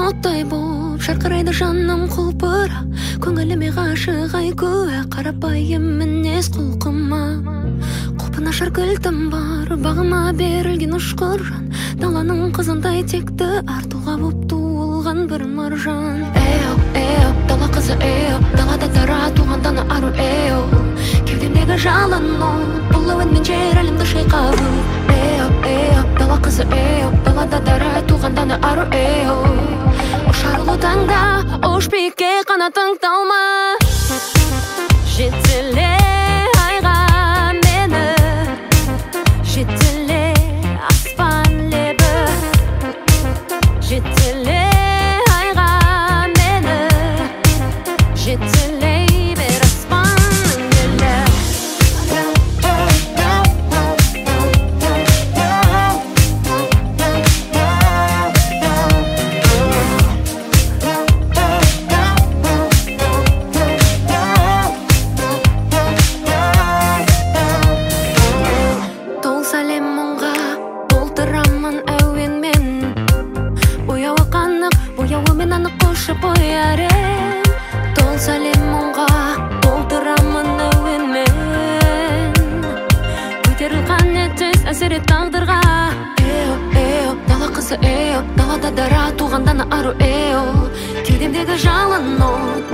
оттай болып шырқырайды жаным құлпыра, көңіліме ғашық ай куә, қарапайым мінез құлқыма. Құлпынашар кілтім бар, бағыма берілген ұшқыр жан, даланың қызындай текті артуға боп туылған бір маржан. Эйо, эйо, дала қызы эйо, далада дара туған дана ару эйо, кеудемдегі жалын от, бұл әуенмен жер әлемді шайқап. Эйо, эйо, дала қызы эйо, далада дара туған дана ару эйо, ұшар ұлы таңда, ұш биікке қанатың талма. Жетеле айға мені, жетеле аспан лебі, жетеле айға мені, жетелей бер аспанның елі. Тол сәлем мұңға толтырамын әуенмен, бояуы қанық, бояуымен анық қошып қояр ем. Тол сәлем мұңға толтырамын әуенмен, көтерілған етіз әсер ет тағдырға. Эйо, эйо, дала қызы эйо, далада дара туған дана ару эйо, кеудемдегі жалын от,